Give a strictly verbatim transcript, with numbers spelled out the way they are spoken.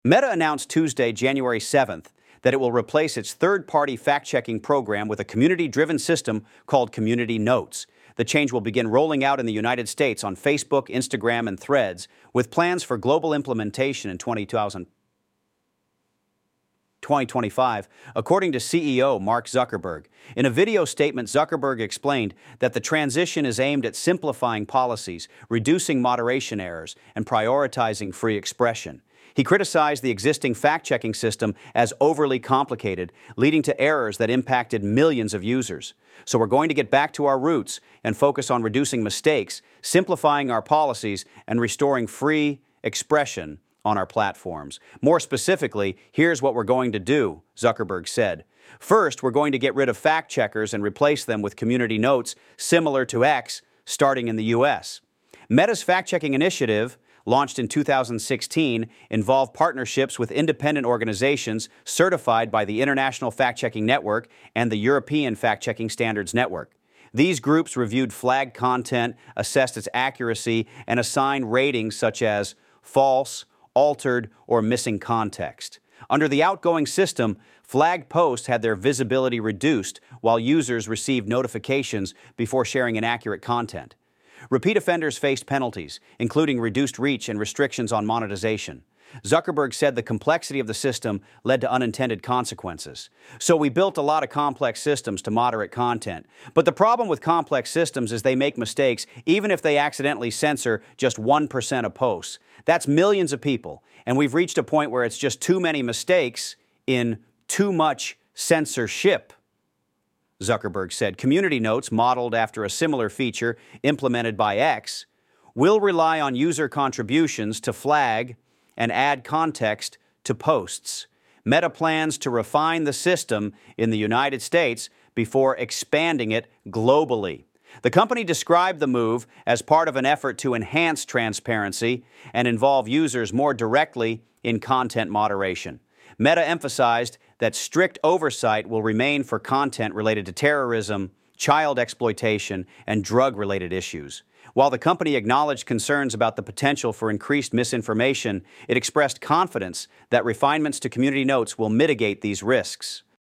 Meta announced Tuesday, January seventh, that it will replace its third-party fact-checking program with a community-driven system called Community Notes. The change will begin rolling out in the United States on Facebook, Instagram, and Threads, with plans for global implementation in twenty twenty-five, according to C E O Mark Zuckerberg. In a video statement, Zuckerberg explained that the transition is aimed at simplifying policies, reducing moderation errors, and prioritizing free expression. He criticized the existing fact-checking system as overly complicated, leading to errors that impacted millions of users. So we're going to get back to our roots and focus on reducing mistakes, simplifying our policies, and restoring free expression on our platforms. More specifically, here's what we're going to do, Zuckerberg said. First, we're going to get rid of fact-checkers and replace them with community notes similar to X, starting in the U S. Meta's fact-checking initiative, launched in two thousand sixteen, involved partnerships with independent organizations certified by the International Fact-Checking Network and the European Fact-Checking Standards Network. These groups reviewed flagged content, assessed its accuracy, and assigned ratings such as false, altered, or missing context. Under the outgoing system, flagged posts had their visibility reduced while users received notifications before sharing inaccurate content. Repeat offenders faced penalties, including reduced reach and restrictions on monetization. Zuckerberg said the complexity of the system led to unintended consequences. So we built a lot of complex systems to moderate content. But the problem with complex systems is they make mistakes even if they accidentally censor just one percent of posts. That's millions of people, and we've reached a point where it's just too many mistakes in too much censorship, Zuckerberg said. Community Notes, modeled after a similar feature implemented by X, will rely on user contributions to flag and add context to posts. Meta plans to refine the system in the United States before expanding it globally. The company described the move as part of an effort to enhance transparency and involve users more directly in content moderation. Meta emphasized that strict oversight will remain for content related to terrorism, child exploitation, and drug-related issues. While the company acknowledged concerns about the potential for increased misinformation, it expressed confidence that refinements to Community Notes will mitigate these risks.